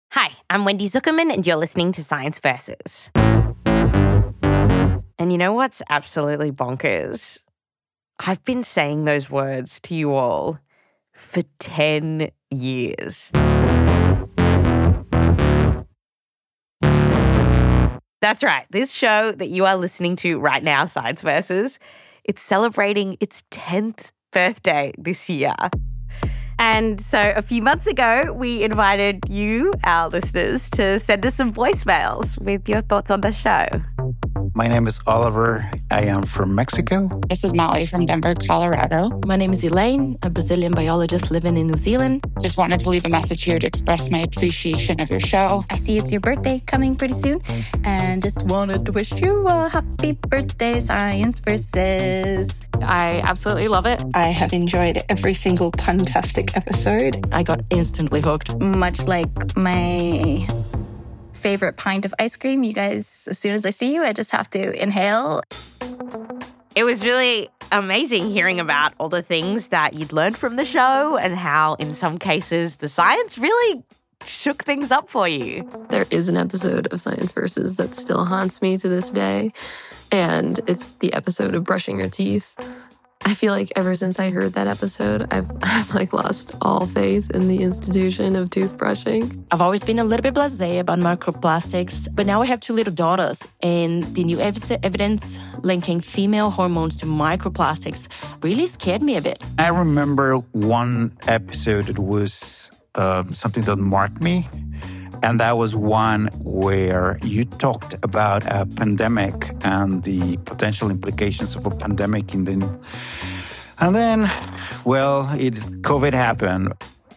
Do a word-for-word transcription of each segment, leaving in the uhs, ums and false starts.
Hi, I'm Wendy Zuckerman, and you're listening to Science Versus. And you know what's absolutely bonkers? I've been saying those words to you all for ten years. That's right. This show that you are listening to right now, Science Versus, it's celebrating its tenth birthday this year. And so a few months ago, we invited you, our listeners, to send us some voicemails with your thoughts on the show. My name is Oliver. I am from Mexico. This is Molly from Denver, Colorado. My name is Elaine, a Brazilian biologist living in New Zealand. Just wanted to leave a message here to express my appreciation of your show. I see it's your birthday coming pretty soon, and just wanted to wish you a happy birthday, Science Versus. I absolutely love it. I have enjoyed every single Puntastic episode. I got instantly hooked. Much like my favorite pint of ice cream, you guys, as soon as I see you, I just have to inhale. It was really amazing hearing about all the things that you'd learned from the show and how, in some cases, the science really shook things up for you. There is an episode of Science Versus that still haunts me to this day, and it's the episode of brushing your teeth. I feel like ever since I heard that episode, I've, I've like lost all faith in the institution of toothbrushing. I've always been a little bit blasé about microplastics, but now I have two little daughters, and the new ev- evidence linking female hormones to microplastics really scared me a bit. I remember one episode, it was um, something that marked me. And that was one where you talked about a pandemic and the potential implications of a pandemic in the... And then, well, it COVID happened.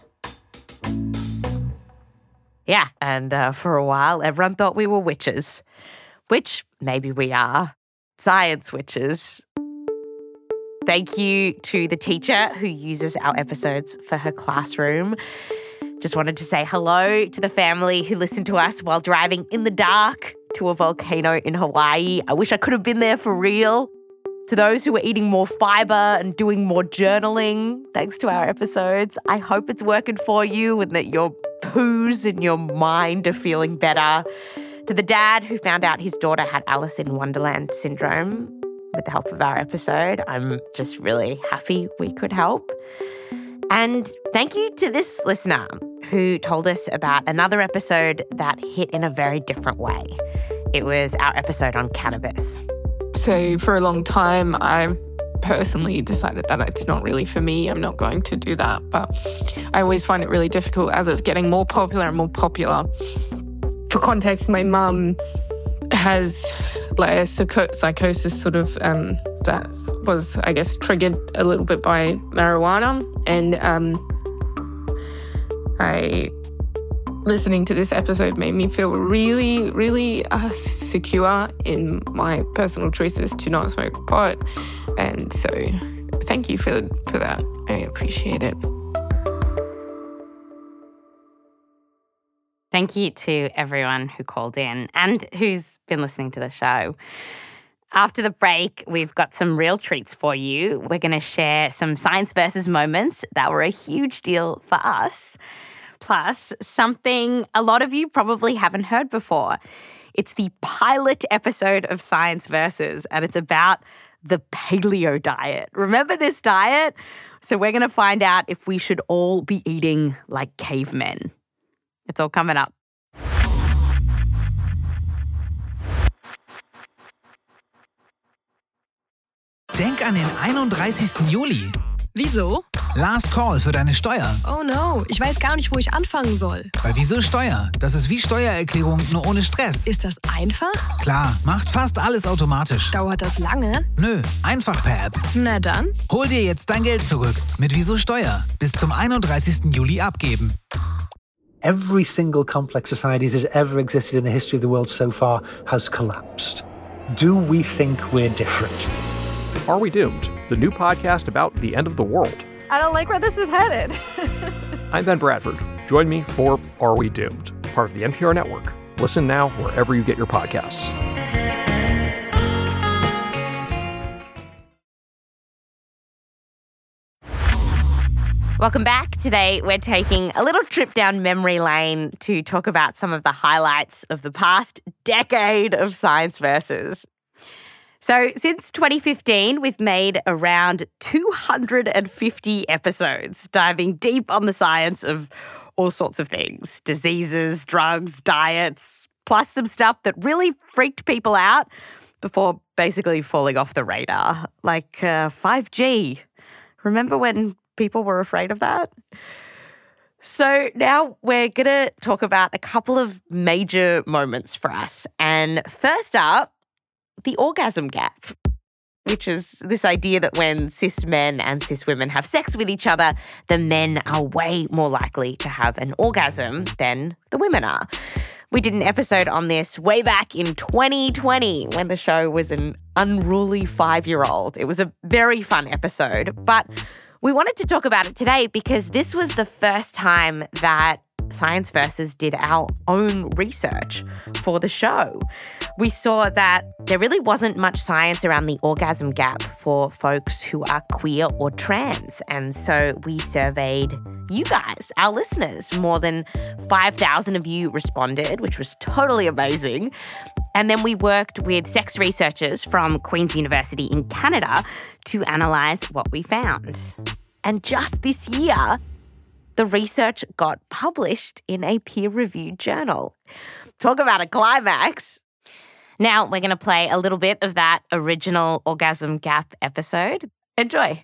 Yeah, and uh, for a while, everyone thought we were witches, which maybe we are. Science witches. Thank you to the teacher who uses our episodes for her classroom. Just wanted to say hello to the family who listened to us while driving in the dark to a volcano in Hawaii. I wish I could have been there for real. To those who are eating more fiber and doing more journaling, thanks to our episodes, I hope it's working for you and that your poos and your mind are feeling better. To the dad who found out his daughter had Alice in Wonderland syndrome with the help of our episode, I'm just really happy we could help. And thank you to this listener who told us about another episode that hit in a very different way. It was our episode on cannabis. So for a long time, I personally decided that it's not really for me. I'm not going to do that. But I always find it really difficult as it's getting more popular and more popular. For context, my mum has like a psychosis sort of um, that was, I guess, triggered a little bit by marijuana. And um, I, listening to this episode made me feel really, really uh, secure in my personal choices to not smoke pot. And so thank you for, for that. I appreciate it. Thank you to everyone who called in and who's been listening to the show. After the break, we've got some real treats for you. We're going to share some Science Versus moments that were a huge deal for us, plus something a lot of you probably haven't heard before. It's the pilot episode of Science Versus, and it's about the paleo diet. Remember this diet? So we're going to find out if we should all be eating like cavemen. It's all coming up. Denk an den einunddreißigsten Juli. Wieso? Last Call für deine Steuer. Oh no, ich weiß gar nicht, wo ich anfangen soll. Bei Wieso Steuer? Das ist wie Steuererklärung, nur ohne Stress. Ist das einfach? Klar, macht fast alles automatisch. Dauert das lange? Nö, einfach per App. Na dann. Hol dir jetzt dein Geld zurück mit Wieso Steuer. Bis zum einunddreißigsten Juli abgeben. Every single complex society that has ever existed in the history of the world so far has collapsed. Do we think we're different? Are We Doomed? The new podcast about the end of the world. I don't like where this is headed. I'm Ben Bradford. Join me for Are We Doomed? Part of the N P R Network. Listen now wherever you get your podcasts. Welcome back. Today, we're taking a little trip down memory lane to talk about some of the highlights of the past decade of Science Versus. So, since twenty fifteen, we've made around two hundred fifty episodes, diving deep on the science of all sorts of things, diseases, drugs, diets, plus some stuff that really freaked people out before basically falling off the radar, like uh, five G. Remember when people were afraid of that? So now we're going to talk about a couple of major moments for us. And first up, the orgasm gap, which is this idea that when cis men and cis women have sex with each other, the men are way more likely to have an orgasm than the women are. We did an episode on this way back in twenty twenty when the show was an unruly five-year-old. It was a very fun episode, but we wanted to talk about it today because this was the first time that Science Versus did our own research for the show. We saw that there really wasn't much science around the orgasm gap for folks who are queer or trans. And so we surveyed you guys, our listeners. More than five thousand of you responded, which was totally amazing. And then we worked with sex researchers from Queen's University in Canada to analyse what we found. And just this year, the research got published in a peer-reviewed journal. Talk about a climax. Now we're going to play a little bit of that original Orgasm Gap episode. Enjoy.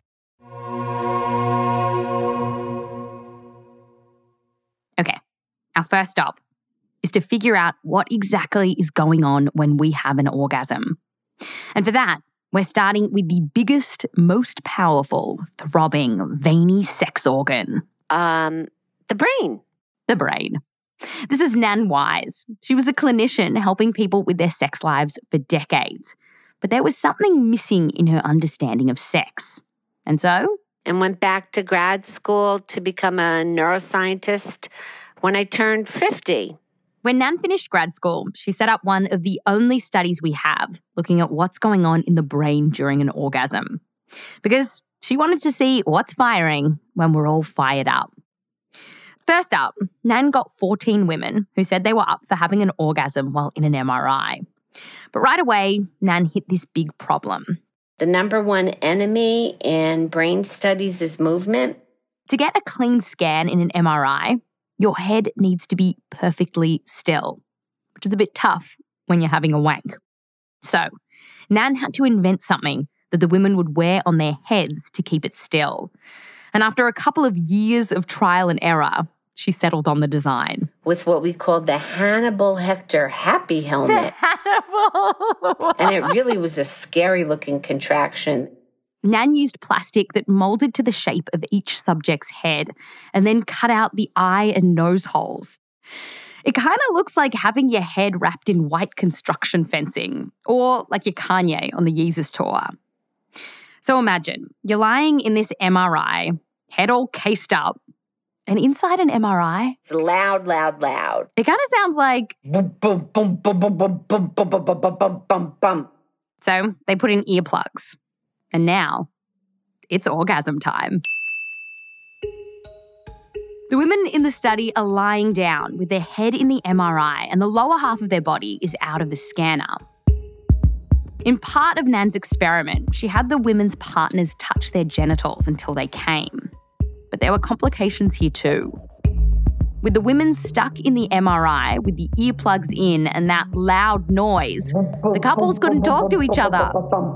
Okay, our first stop is to figure out what exactly is going on when we have an orgasm. And for that, we're starting with the biggest, most powerful, throbbing, veiny sex organ. Um, the brain. The brain. This is Nan Wise. She was a clinician helping people with their sex lives for decades. But there was something missing in her understanding of sex. And so? And went back to grad school to become a neuroscientist when I turned fifty. When Nan finished grad school, she set up one of the only studies we have looking at what's going on in the brain during an orgasm. Because she wanted to see what's firing when we're all fired up. First up, Nan got fourteen women who said they were up for having an orgasm while in an M R I. But right away, Nan hit this big problem. The number one enemy in brain studies is movement. To get a clean scan in an M R I, your head needs to be perfectly still, which is a bit tough when you're having a wank. So, Nan had to invent something that the women would wear on their heads to keep it still. And after a couple of years of trial and error, she settled on the design. With what we called the Hannibal Lecter happy helmet. The Hannibal! And it really was a scary-looking contraction. Nan used plastic that molded to the shape of each subject's head and then cut out the eye and nose holes. It kind of looks like having your head wrapped in white construction fencing, or like your Kanye on the Yeezus tour. So imagine, you're lying in this M R I, head all cased up, and inside an M R I... It's loud, loud, loud. It kind of sounds like... Boom, boom, boom, boom, boom, boom, boom, boom, boom, boom, boom, boom, boom. So they put in earplugs. And now, it's orgasm time. The women in the study are lying down with their head in the M R I and the lower half of their body is out of the scanner. In part of Nan's experiment, she had the women's partners touch their genitals until they came. But there were complications here too. With the women stuck in the M R I with the earplugs in and that loud noise, the couples couldn't talk to each other.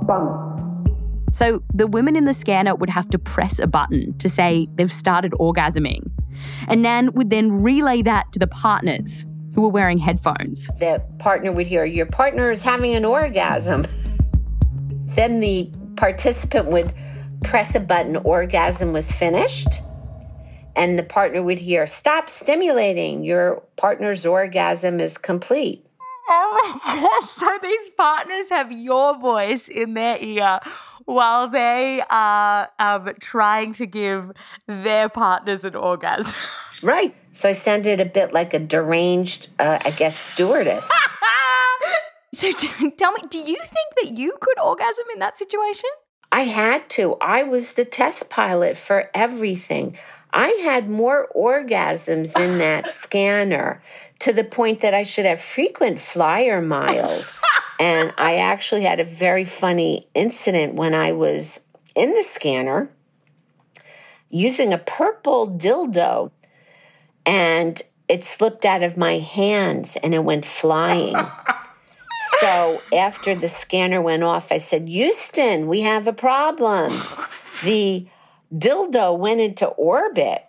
So the women in the scanner would have to press a button to say they've started orgasming. And Nan would then relay that to the partners who were wearing headphones. The partner would hear, your partner is having an orgasm. Then the participant would press a button, orgasm was finished. And the partner would hear, stop stimulating, your partner's orgasm is complete. Oh my gosh, so these partners have your voice in their ear while they are um, trying to give their partners an orgasm. Right. So I sounded a bit like a deranged, uh, I guess, stewardess. So tell me, do you think that you could orgasm in that situation? I had to. I was the test pilot for everything. I had more orgasms in that scanner to the point that I should have frequent flyer miles. And I actually had a very funny incident when I was in the scanner using a purple dildo, and it slipped out of my hands and it went flying. So after the scanner went off, I said, Houston, we have a problem. The dildo went into orbit.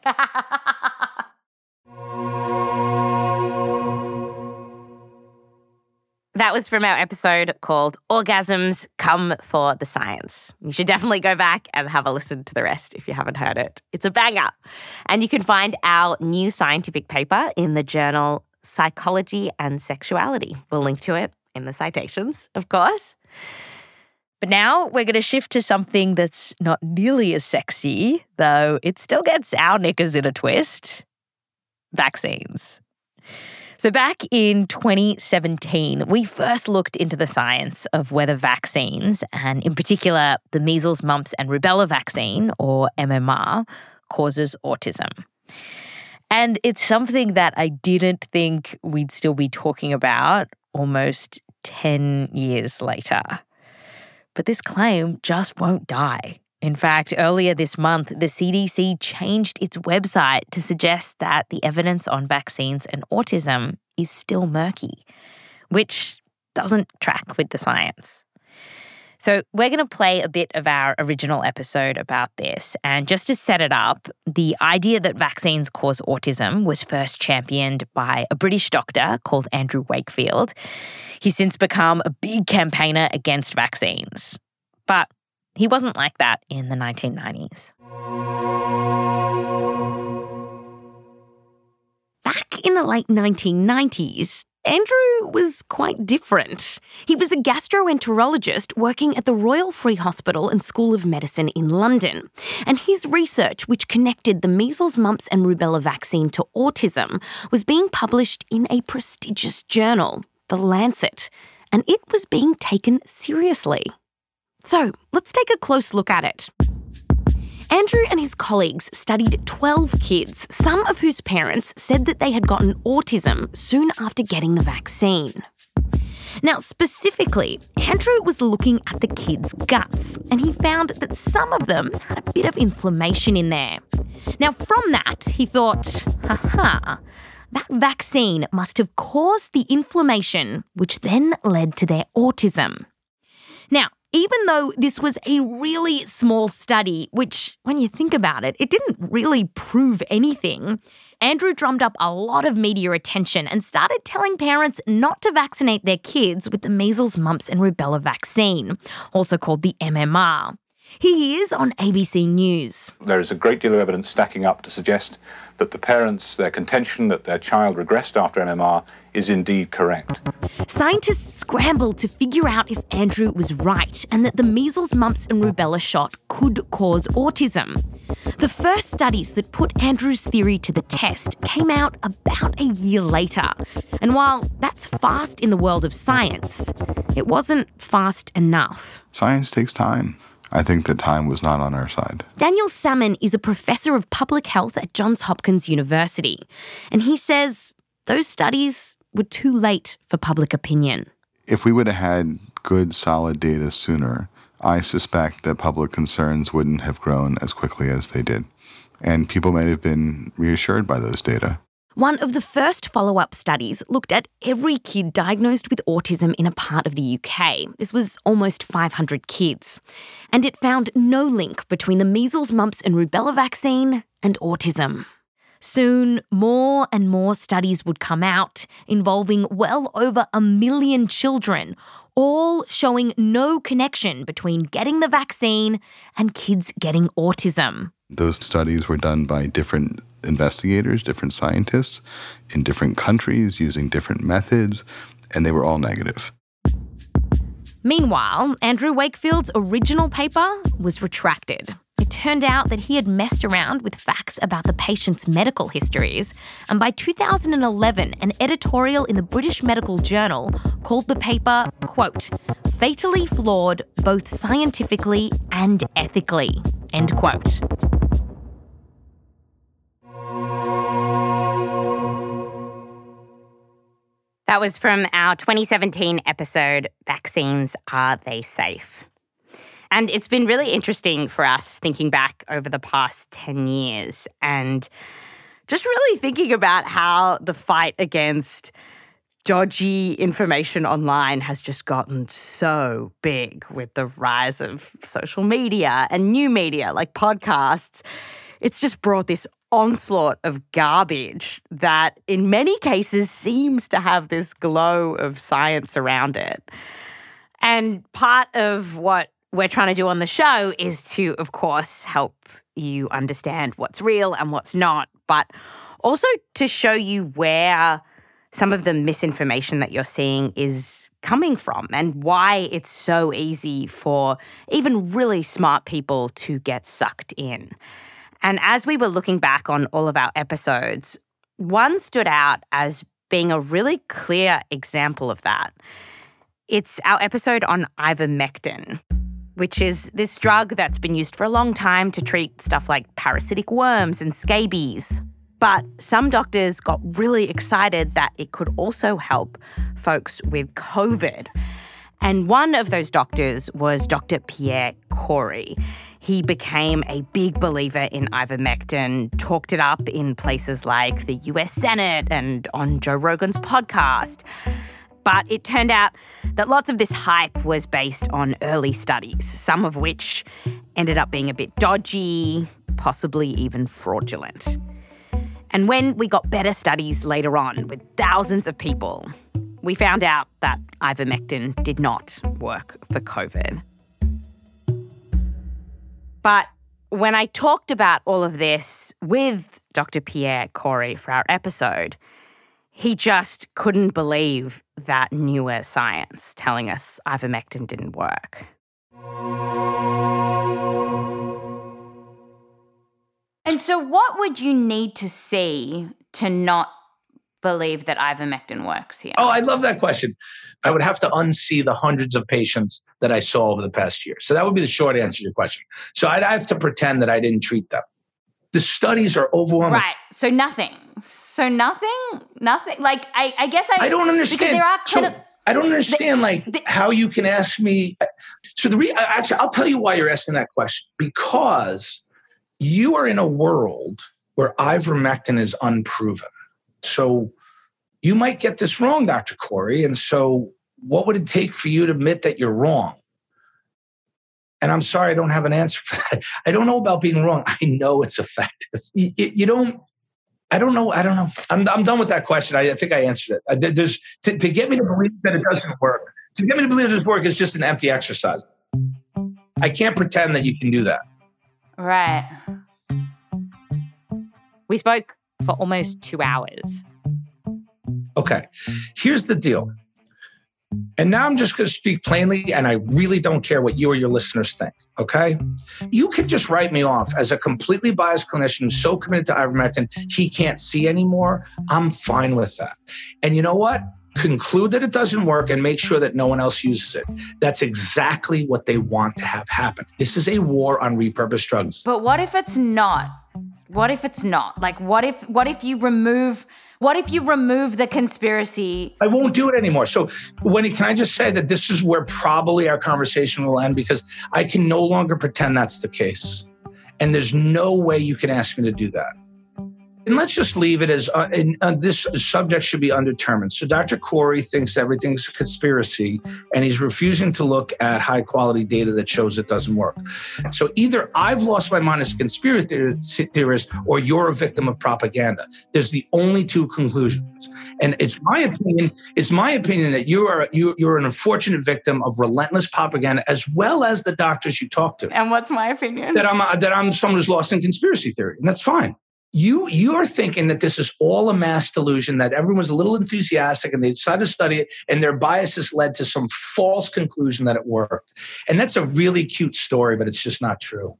That was from our episode called Orgasms Come for the Science. You should definitely go back and have a listen to the rest if you haven't heard it. It's a banger. And you can find our new scientific paper in the journal Psychology and Sexuality. We'll link to it in the citations, of course. But now we're going to shift to something that's not nearly as sexy, though it still gets our knickers in a twist. Vaccines. So back in twenty seventeen, we first looked into the science of whether vaccines, and in particular the measles, mumps and rubella vaccine, or M M R, causes autism. And it's something that I didn't think we'd still be talking about almost ten years later. But this claim just won't die. In fact, earlier this month, the C D C changed its website to suggest that the evidence on vaccines and autism is still murky, which doesn't track with the science. So we're going to play a bit of our original episode about this. And just to set it up, the idea that vaccines cause autism was first championed by a British doctor called Andrew Wakefield. He's since become a big campaigner against vaccines. But he wasn't like that in the nineteen nineties. Back in the late nineteen nineties, Andrew was quite different. He was a gastroenterologist working at the Royal Free Hospital and School of Medicine in London. And his research, which connected the measles, mumps and rubella vaccine to autism, was being published in a prestigious journal, The Lancet, and it was being taken seriously. So let's take a close look at it. Andrew and his colleagues studied twelve kids, some of whose parents said that they had gotten autism soon after getting the vaccine. Now, specifically, Andrew was looking at the kids' guts, and he found that some of them had a bit of inflammation in there. Now, from that, he thought, haha, that vaccine must have caused the inflammation, which then led to their autism. Now, even though this was a really small study, which, when you think about it, it didn't really prove anything, Andrew drummed up a lot of media attention and started telling parents not to vaccinate their kids with the measles, mumps and rubella vaccine, also called the M M R. He is on A B C News. There is a great deal of evidence stacking up to suggest that the parents, their contention that their child regressed after M M R is indeed correct. Scientists scrambled to figure out if Andrew was right and that the measles, mumps and rubella shot could cause autism. The first studies that put Andrew's theory to the test came out about a year later. And while that's fast in the world of science, it wasn't fast enough. Science takes time. I think that time was not on our side. Daniel Salmon is a professor of public health at Johns Hopkins University, and he says those studies were too late for public opinion. If we would have had good, solid data sooner, I suspect that public concerns wouldn't have grown as quickly as they did, and people might have been reassured by those data. One of the first follow-up studies looked at every kid diagnosed with autism in a part of the U K. This was almost five hundred kids. And it found no link between the measles, mumps and rubella vaccine and autism. Soon, more and more studies would come out involving well over a million children, all showing no connection between getting the vaccine and kids getting autism. Those studies were done by different investigators, different scientists in different countries using different methods, and they were all negative. Meanwhile, Andrew Wakefield's original paper was retracted. It turned out that he had messed around with facts about the patient's medical histories, and by two thousand eleven, an editorial in the British Medical Journal called the paper, quote, fatally flawed both scientifically and ethically, end quote. That was from our twenty seventeen episode, Vaccines, Are They Safe? And it's been really interesting for us thinking back over the past ten years and just really thinking about how the fight against dodgy information online has just gotten so big with the rise of social media and new media like podcasts. It's just brought this onslaught of garbage that in many cases seems to have this glow of science around it. And part of what we're trying to do on the show is to, of course, help you understand what's real and what's not, but also to show you where some of the misinformation that you're seeing is coming from and why it's so easy for even really smart people to get sucked in. And as we were looking back on all of our episodes, one stood out as being a really clear example of that. It's our episode on ivermectin, which is this drug that's been used for a long time to treat stuff like parasitic worms and scabies. But some doctors got really excited that it could also help folks with COVID. And one of those doctors was Doctor Pierre Kory. He became a big believer in ivermectin, talked it up in places like the U S Senate and on Joe Rogan's podcast. But it turned out that lots of this hype was based on early studies, some of which ended up being a bit dodgy, possibly even fraudulent. And when we got better studies later on with thousands of people, we found out that ivermectin did not work for COVID. But when I talked about all of this with Doctor Pierre Kory for our episode, he just couldn't believe that newer science telling us ivermectin didn't work. And so what would you need to see to not believe that ivermectin works here? Oh, I love that question. I would have to unsee the hundreds of patients that I saw over the past year. So that would be the short answer to your question. So I'd have to pretend that I didn't treat them. The studies are overwhelming. Right. So nothing. So nothing? Nothing? Like, I, I guess I... I don't understand. Because there are clinical... So I don't understand, the, like, the, how you can ask me... So the re- actually, I'll tell you why you're asking that question. Because you are in a world where ivermectin is unproven. So you might get this wrong, Doctor Kory. And so what would it take for you to admit that you're wrong? And I'm sorry, I don't have an answer for that. I don't know about being wrong. I know it's effective. You, you don't, I don't know. I don't know. I'm, I'm done with that question. I, I think I answered it. There's, to, to get me to believe that it doesn't work, to get me to believe it doesn't work is just an empty exercise. I can't pretend that you can do that. Right. We spoke for almost two hours. Okay, here's the deal. And now I'm just going to speak plainly, and I really don't care what you or your listeners think, okay? You could just write me off as a completely biased clinician who's so committed to ivermectin, he can't see anymore. I'm fine with that. And you know what? Conclude that it doesn't work and make sure that no one else uses it. That's exactly what they want to have happen. This is a war on repurposed drugs. But what if it's not? What if it's not? Like, what if what if you remove... What if you remove the conspiracy? I won't do it anymore. So, Wendy, can I just say that this is where probably our conversation will end because I can no longer pretend that's the case. And there's no way you can ask me to do that. And let's just leave it as uh, in, uh, this subject should be undetermined. So Doctor Kory thinks everything's a conspiracy, and he's refusing to look at high quality data that shows it doesn't work. So either I've lost my mind as a conspiracy theorist, or you're a victim of propaganda. There's the only two conclusions. And it's my opinion. It's my opinion that you are you, you're an unfortunate victim of relentless propaganda, as well as the doctors you talk to. And what's my opinion? That I'm uh, that I'm someone who's lost in conspiracy theory, and that's fine. You, you're thinking that this is all a mass delusion, that everyone was a little enthusiastic and they decided to study it and their biases led to some false conclusion that it worked. And that's a really cute story, but it's just not true.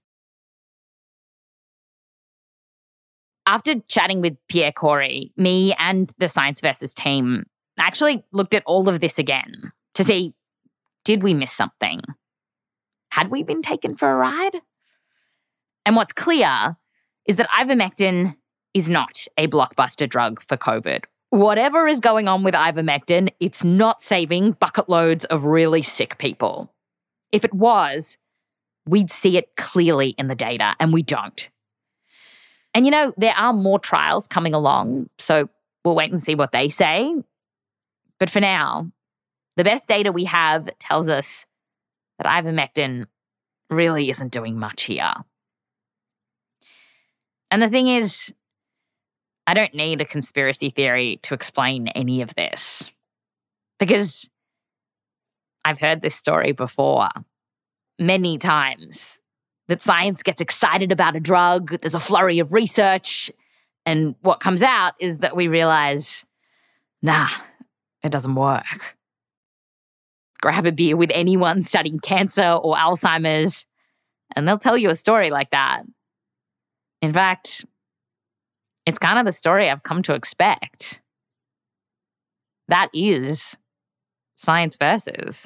After chatting with Pierre Kory, me and the Science Versus team actually looked at all of this again to see, did we miss something? Had we been taken for a ride? And what's clear is that ivermectin is not a blockbuster drug for COVID Whatever is going on with ivermectin, it's not saving bucket loads of really sick people. If it was, we'd see it clearly in the data, and we don't. And you know, there are more trials coming along, so we'll wait and see what they say. But for now, the best data we have tells us that ivermectin really isn't doing much here. And the thing is, I don't need a conspiracy theory to explain any of this, because I've heard this story before many times, that science gets excited about a drug, there's a flurry of research, and what comes out is that we realize, nah, it doesn't work. Grab a beer with anyone studying cancer or Alzheimer's, and they'll tell you a story like that. In fact, it's kind of the story I've come to expect. That is Science Versus.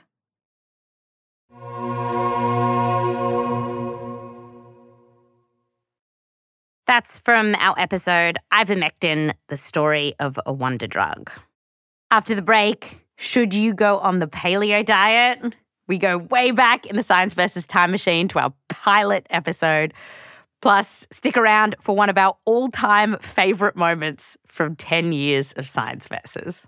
That's from our episode, Ivermectin, the story of a wonder drug. After the break, should you go on the paleo diet? We go way back in the Science Versus time machine to our pilot episode. Plus, stick around for one of our all-time favourite moments from ten years of Science Versus.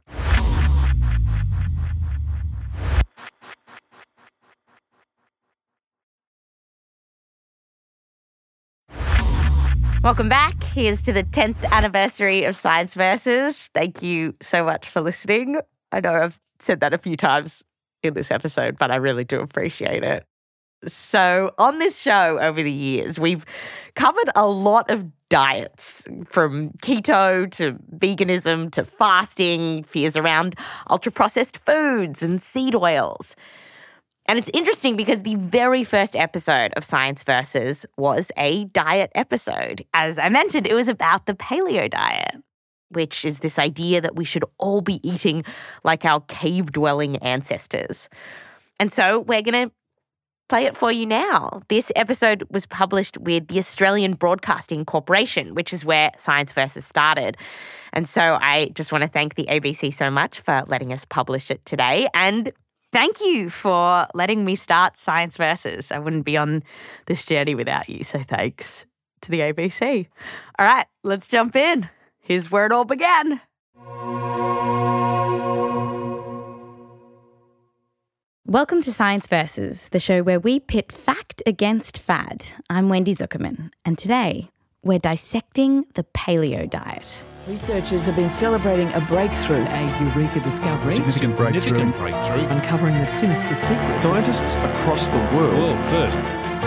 Welcome back. Here's to the tenth anniversary of Science Versus. Thank you so much for listening. I know I've said that a few times in this episode, but I really do appreciate it. So on this show over the years, we've covered a lot of diets, from keto to veganism to fasting, fears around ultra-processed foods and seed oils. And it's interesting because the very first episode of Science Versus was a diet episode. As I mentioned, it was about the paleo diet, which is this idea that we should all be eating like our cave-dwelling ancestors. And so we're going to play it for you now. This episode was published with the Australian Broadcasting Corporation, which is where Science Versus started. And so I just want to thank the A B C so much for letting us publish it today. And thank you for letting me start Science Versus. I wouldn't be on this journey without you, so thanks to the A B C. All right, let's jump in. Here's where it all began. Welcome to Science Versus, the show where we pit fact against fad. I'm Wendy Zuckerman, and today we're dissecting the paleo diet. Researchers have been celebrating a breakthrough, a eureka discovery. Significant breakthrough. Significant breakthrough. Uncovering the sinister secrets. Scientists across the world. World first.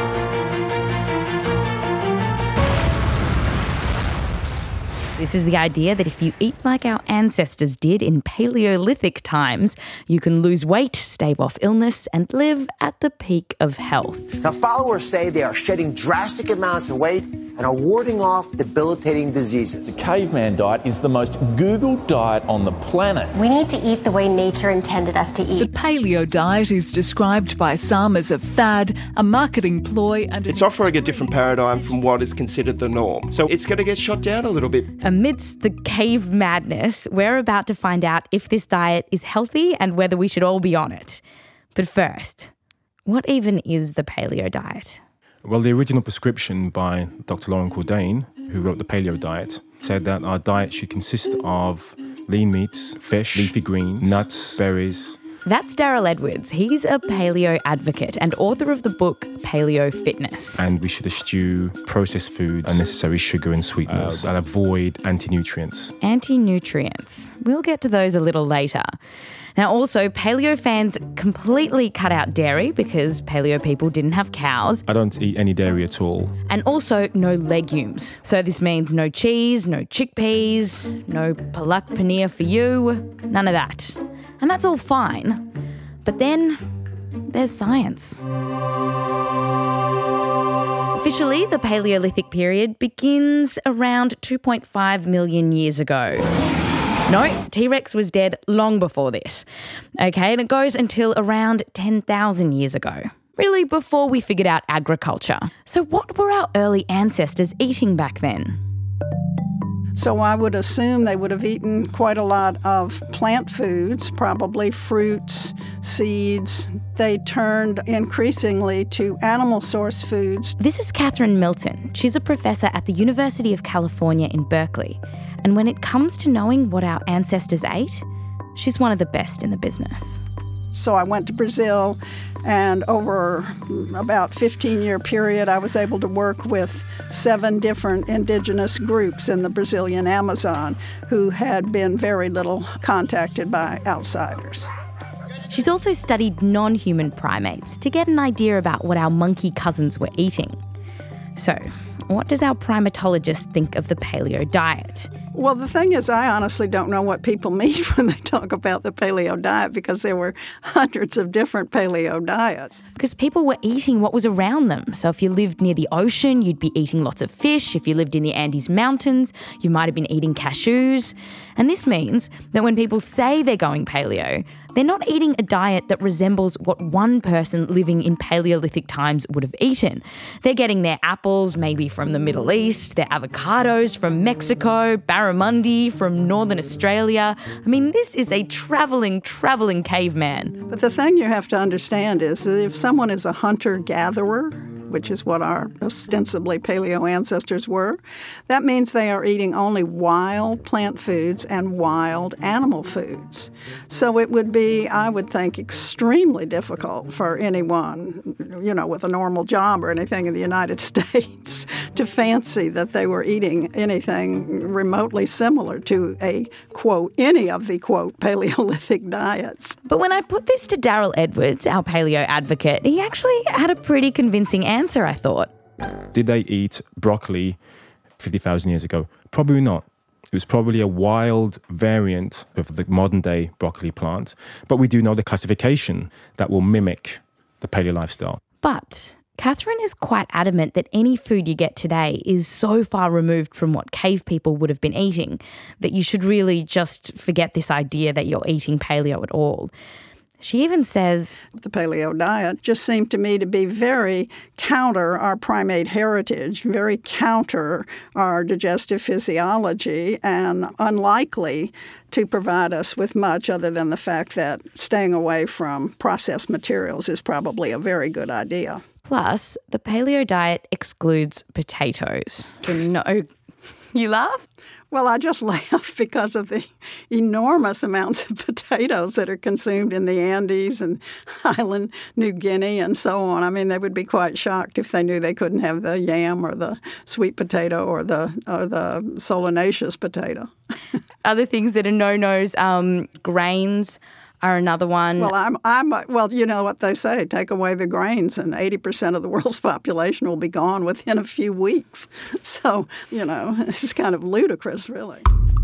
This is the idea that if you eat like our ancestors did in Paleolithic times, you can lose weight, stave off illness, and live at the peak of health. Now, followers say they are shedding drastic amounts of weight and are warding off debilitating diseases. The caveman diet is the most Googled diet on the planet. We need to eat the way nature intended us to eat. The paleo diet is described by some as a fad, a marketing ploy, and it's offering a different paradigm from what is considered the norm. So it's going to get shot down a little bit. Amidst the cave madness, we're about to find out if this diet is healthy and whether we should all be on it. But first, what even is the paleo diet? Well, the original prescription by Doctor Lauren Cordain, who wrote the paleo diet, said that our diet should consist of lean meats, fish, leafy greens, nuts, berries. That's Daryl Edwards. He's a paleo advocate and author of the book Paleo Fitness. And we should eschew processed foods, unnecessary sugar and sweeteners, uh, and avoid anti-nutrients. Anti-nutrients. We'll get to those a little later. Now, also, paleo fans completely cut out dairy because paleo people didn't have cows. I don't eat any dairy at all. And also no legumes. So this means no cheese, no chickpeas, no palak paneer for you, none of that. And that's all fine. But then there's science. Officially, the Paleolithic period begins around two point five million years ago. No, T-Rex was dead long before this. Okay, and it goes until around ten thousand years ago. Really before we figured out agriculture. So what were our early ancestors eating back then? So I would assume they would have eaten quite a lot of plant foods, probably fruits, seeds. They turned increasingly to animal source foods. This is Catherine Milton. She's a professor at the University of California in Berkeley. And when it comes to knowing what our ancestors ate, she's one of the best in the business. So I went to Brazil, and over about fifteen-year period, I was able to work with seven different indigenous groups in the Brazilian Amazon who had been very little contacted by outsiders. She's also studied non-human primates to get an idea about what our monkey cousins were eating. So, what does our primatologist think of the paleo diet? Well, the thing is, I honestly don't know what people mean when they talk about the paleo diet, because there were hundreds of different paleo diets. Because people were eating what was around them. So if you lived near the ocean, you'd be eating lots of fish. If you lived in the Andes Mountains, you might have been eating cashews. And this means that when people say they're going paleo, they're not eating a diet that resembles what one person living in Paleolithic times would have eaten. They're getting their apples maybe from the Middle East, their avocados from Mexico, barramundi from Northern Australia. I mean, this is a travelling, travelling caveman. But the thing you have to understand is that if someone is a hunter-gatherer, which is what our ostensibly paleo ancestors were, that means they are eating only wild plant foods and wild animal foods. So it would be, I would think, extremely difficult for anyone, you know, with a normal job or anything in the United States to fancy that they were eating anything remotely similar to a, quote, any of the, quote, Paleolithic diets. But when I put this to Daryl Edwards, our paleo advocate, he actually had a pretty convincing answer. Answer, I thought. Did they eat broccoli fifty thousand years ago? Probably not. It was probably a wild variant of the modern-day broccoli plant, but we do know the classification that will mimic the paleo lifestyle. But Catherine is quite adamant that any food you get today is so far removed from what cave people would have been eating that you should really just forget this idea that you're eating paleo at all. She even says, the paleo diet just seemed to me to be very counter our primate heritage, very counter our digestive physiology, and unlikely to provide us with much other than the fact that staying away from processed materials is probably a very good idea. Plus, the paleo diet excludes potatoes. No, you laugh? Well, I just laugh because of the enormous amounts of potatoes that are consumed in the Andes and Highland New Guinea and so on. I mean, they would be quite shocked if they knew they couldn't have the yam or the sweet potato or the or the solanaceous potato. Other things that are no-nos, um, grains are another one. Well, I'm, I'm, well, you know what they say, take away the grains and eighty percent of the world's population will be gone within a few weeks. So, you know, it's kind of ludicrous, really.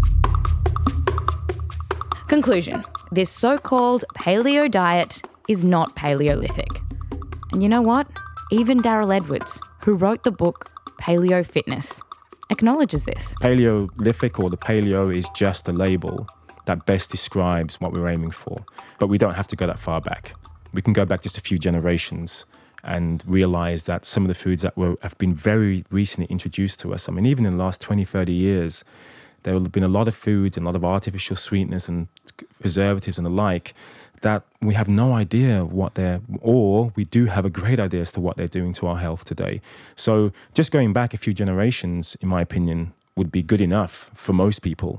Conclusion. This so-called paleo diet is not Paleolithic. And you know what? Even Daryl Edwards, who wrote the book Paleo Fitness, acknowledges this. Paleolithic, or the paleo, is just a label that best describes what we're aiming for. But we don't have to go that far back. We can go back just a few generations and realize that some of the foods that were have been very recently introduced to us, I mean, even in the last twenty, thirty years, there have been a lot of foods and a lot of artificial sweetness and preservatives and the like that we have no idea what they're, or we do have a great idea as to what they're doing to our health today. So just going back a few generations, in my opinion, would be good enough for most people.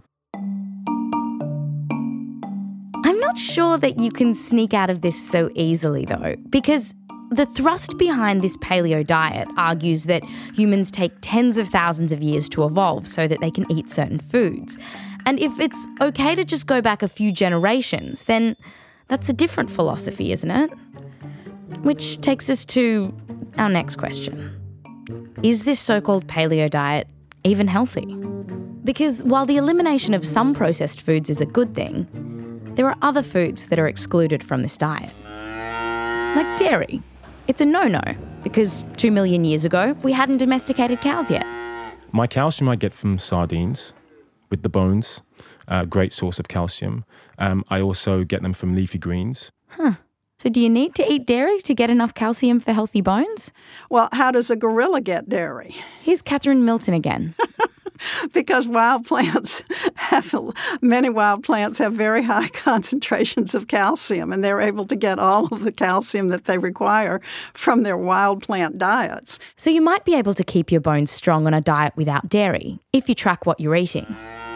I'm not sure that you can sneak out of this so easily, though, because the thrust behind this paleo diet argues that humans take tens of thousands of years to evolve so that they can eat certain foods. And if it's okay to just go back a few generations, then that's a different philosophy, isn't it? Which takes us to our next question. Is this so-called paleo diet even healthy? Because while the elimination of some processed foods is a good thing, there are other foods that are excluded from this diet. Like dairy. It's a no-no because two million years ago, we hadn't domesticated cows yet. My calcium I get from sardines with the bones, a great source of calcium. Um, I also get them from leafy greens. Huh. So do you need to eat dairy to get enough calcium for healthy bones? Well, how does a gorilla get dairy? Here's Catherine Milton again. because wild plants have, many wild plants have very high concentrations of calcium, and they're able to get all of the calcium that they require from their wild plant diets. So you might be able to keep your bones strong on a diet without dairy if you track what you're eating.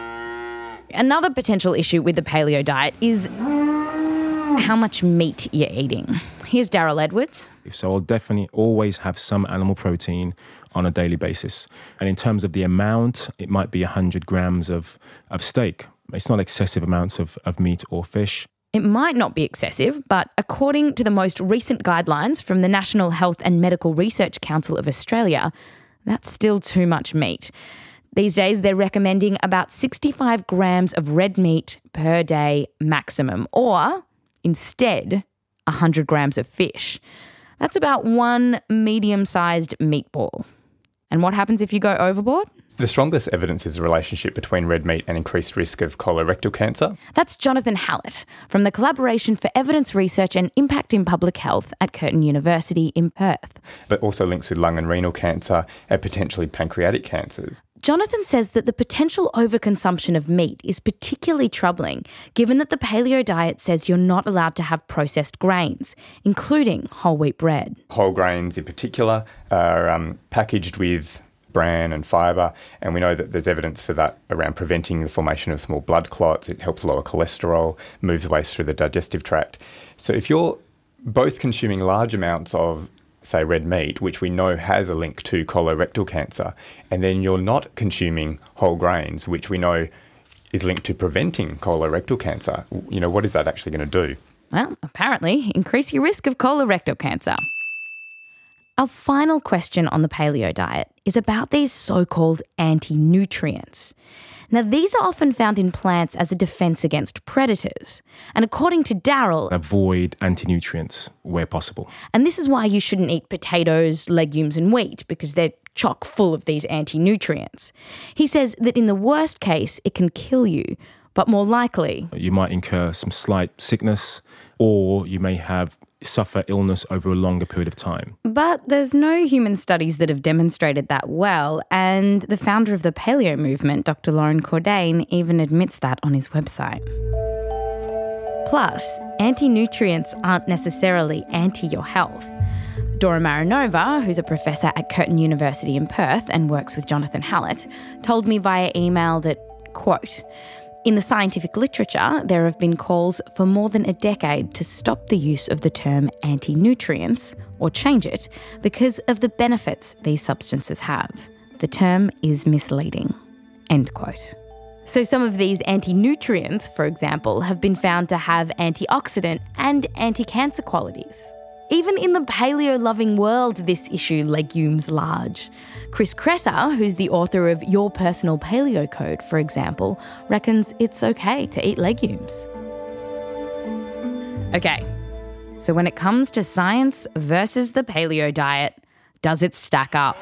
Another potential issue with the paleo diet is how much meat you're eating. Here's Daryl Edwards. So I'll definitely always have some animal protein on a daily basis. And in terms of the amount, it might be one hundred grams of, of steak. It's not excessive amounts of, of meat or fish. It might not be excessive, but according to the most recent guidelines from the National Health and Medical Research Council of Australia, that's still too much meat. These days, they're recommending about sixty-five grams of red meat per day maximum, or instead, one hundred grams of fish. That's about one medium-sized meatball. And what happens if you go overboard? The strongest evidence is the relationship between red meat and increased risk of colorectal cancer. That's Jonathan Hallett from the Collaboration for Evidence Research and Impact in Public Health at Curtin University in Perth. But also links with lung and renal cancer and potentially pancreatic cancers. Jonathan says that the potential overconsumption of meat is particularly troubling, given that the paleo diet says you're not allowed to have processed grains, including whole wheat bread. Whole grains in particular are um, packaged with bran and fibre, and we know that there's evidence for that around preventing the formation of small blood clots. It helps lower cholesterol, moves waste through the digestive tract. So if you're both consuming large amounts of, say, red meat, which we know has a link to colorectal cancer, and then you're not consuming whole grains, which we know is linked to preventing colorectal cancer, you know, what is that actually going to do? Well, apparently increase your risk of colorectal cancer. Our final question on the paleo diet is about these so-called anti-nutrients. Now, these are often found in plants as a defence against predators. And according to Daryl, avoid anti-nutrients where possible. And this is why you shouldn't eat potatoes, legumes and wheat, because they're chock full of these anti-nutrients. He says that in the worst case, it can kill you, but more likely, you might incur some slight sickness, or you may have suffer illness over a longer period of time. But there's no human studies that have demonstrated that well, and the founder of the paleo movement, Doctor Loren Cordain, even admits that on his website. Plus, anti-nutrients aren't necessarily anti your health. Dora Marinova, who's a professor at Curtin University in Perth and works with Jonathan Hallett, told me via email that, quote, in the scientific literature, there have been calls for more than a decade to stop the use of the term anti-nutrients or change it because of the benefits these substances have. The term is misleading. End quote. So some of these anti-nutrients, for example, have been found to have antioxidant and anti-cancer qualities. Even in the paleo-loving world, this issue legumes large. Chris Kresser, who's the author of Your Personal Paleo Code, for example, reckons it's okay to eat legumes. Okay, so when it comes to science versus the paleo diet, does it stack up?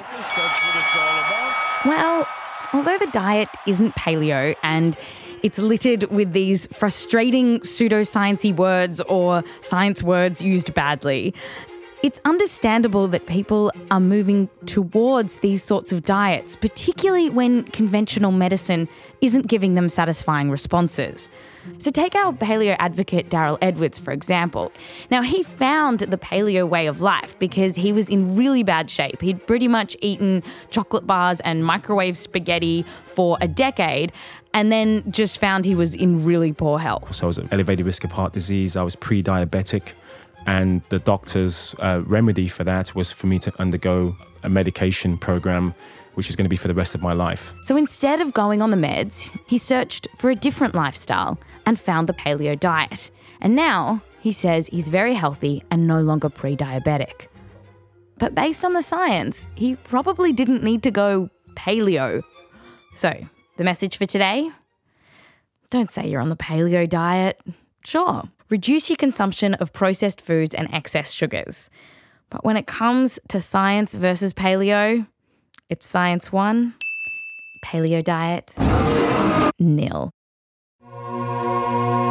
Well, although the diet isn't paleo and it's littered with these frustrating pseudoscience-y words or science words used badly, it's understandable that people are moving towards these sorts of diets, particularly when conventional medicine isn't giving them satisfying responses. So take our paleo advocate Daryl Edwards, for example. Now, he found the paleo way of life because he was in really bad shape. He'd pretty much eaten chocolate bars and microwave spaghetti for a decade and then just found he was in really poor health. So I was at elevated risk of heart disease. I was pre-diabetic. And the doctor's uh, remedy for that was for me to undergo a medication program, which is going to be for the rest of my life. So instead of going on the meds, he searched for a different lifestyle and found the paleo diet. And now he says he's very healthy and no longer pre-diabetic. But based on the science, he probably didn't need to go paleo. So the message for today? Don't say you're on the paleo diet. Sure, reduce your consumption of processed foods and excess sugars. But when it comes to science versus paleo, it's science one, paleo diet nil.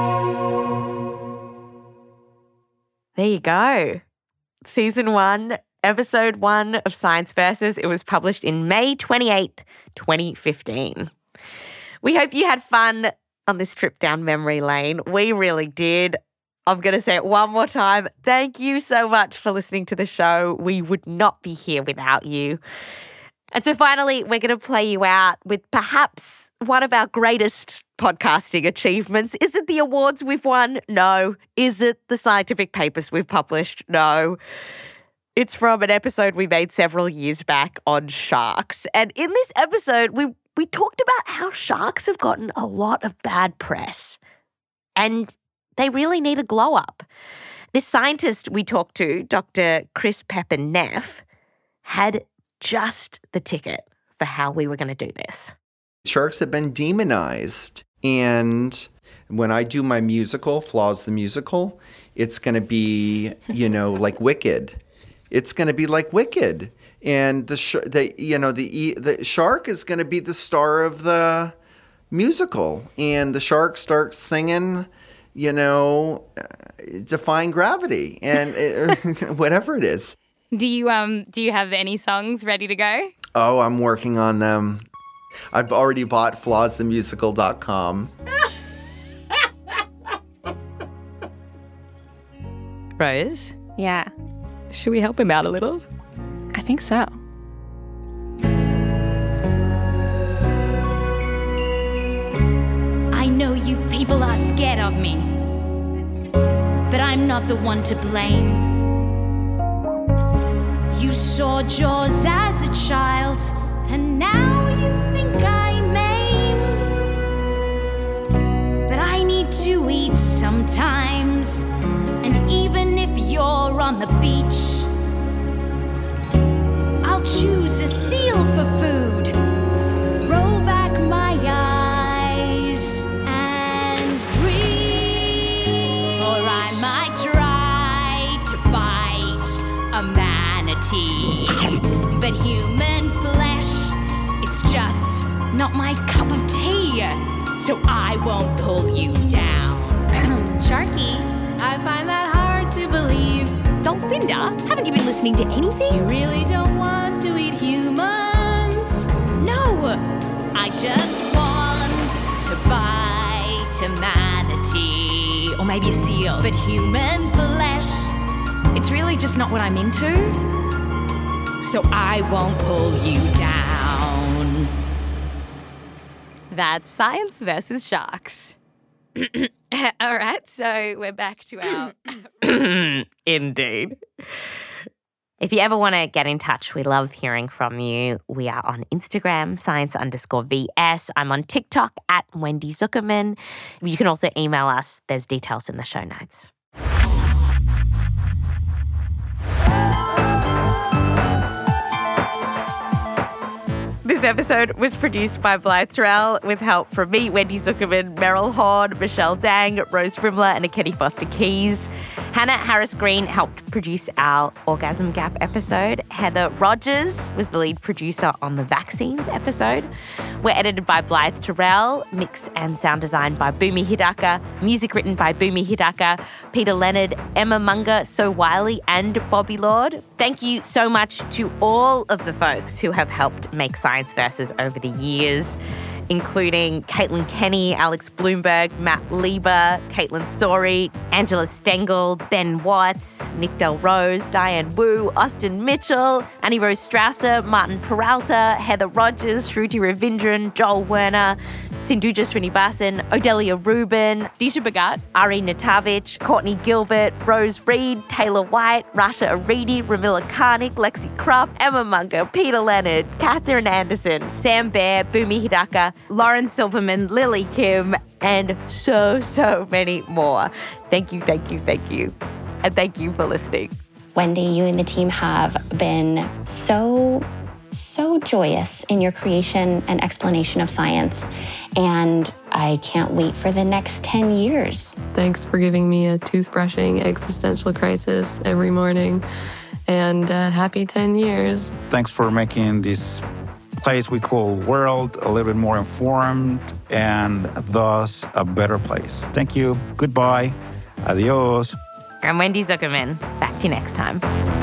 There you go. Season one episode one of Science Versus. It was published in May twenty-eighth, twenty fifteen. We hope you had fun on this trip down memory lane. We really did. I'm going to say it one more time. Thank you so much for listening to the show. We would not be here without you. And so finally, we're going to play you out with perhaps one of our greatest podcasting achievements. Is it the awards we've won? No. Is it the scientific papers we've published? No. It's from an episode we made several years back on sharks. And in this episode, we we talked about how sharks have gotten a lot of bad press. And they really need a glow up. This scientist we talked to, Doctor Chris Pepper-Neff, had just the ticket for how we were going to do this. Sharks have been demonized. And when I do my musical, Flaws the Musical, it's going to be, you know, like Wicked. It's going to be like Wicked. And the, sh- the you know, the the shark is going to be the star of the musical. And the shark starts singing, you know, Defying Gravity and it, whatever it is. Do you um do you have any songs ready to go? Oh, I'm working on them. I've already bought flaws the musical dot com. Rose? Yeah. Should we help him out a little? I think so. I know you people are scared of me, but I'm not the one to blame. You saw Jaws as a child, and now you think I'm lame. But I need to eat sometimes, and even if you're on the beach, I'll choose a seal for food, roll back my eyes and breathe. Or I might try to bite a manatee, but human flesh, it's just not my cup of tea, so I won't pull you down. Sharky, I find that hard to believe. Dolphinda, haven't you been listening to anything? You really don't want to eat humans? No, I just want to bite a manatee, or maybe a seal. But human flesh, it's really just not what I'm into, so I won't pull you down. That's Science Versus Sharks. All right, so we're back to our... Indeed. If you ever want to get in touch, we love hearing from you. We are on Instagram, science underscore VS. I'm on TikTok at Wendy Zuckerman. You can also email us. There's details in the show notes. This episode was produced by Blythe Terrell with help from me, Wendy Zuckerman, Meryl Horn, Michelle Dang, Rose Frimler, and Akedi Foster Keys. Hannah Harris Green helped produce our Orgasm Gap episode. Heather Rogers was the lead producer on the vaccines episode. We're edited by Blythe Terrell, mix and sound design by Boomy Hidaka, music written by Boomy Hidaka, Peter Leonard, Emma Munger, So Wiley, and Bobby Lord. Thank you so much to all of the folks who have helped make Science Versus over the years, including Caitlin Kenny, Alex Bloomberg, Matt Lieber, Caitlin Sori, Angela Stengel, Ben Watts, Nick Del Rose, Diane Wu, Austin Mitchell, Annie Rose Strausser, Martin Peralta, Heather Rogers, Shruti Ravindran, Joel Werner, Sindhuja Srinivasan, Odelia Rubin, Disha Bhagat, Ari Natavich, Courtney Gilbert, Rose Reed, Taylor White, Rasha Aridi, Ramila Karnik, Lexi Krupp, Emma Munger, Peter Leonard, Catherine Anderson, Sam Baer, Boomy Hidaka, Lauren Silverman, Lily Kim, and so, so many more. Thank you, thank you, thank you. And thank you for listening. Wendy, you and the team have been so, so joyous in your creation and explanation of science. And I can't wait for the next ten years. Thanks for giving me a toothbrushing existential crisis every morning. And uh, happy ten years. Thanks for making this place we call world a little bit more informed and thus a better place. Thank you. Goodbye. Adios. I'm Wendy Zuckerman. Back to you next time.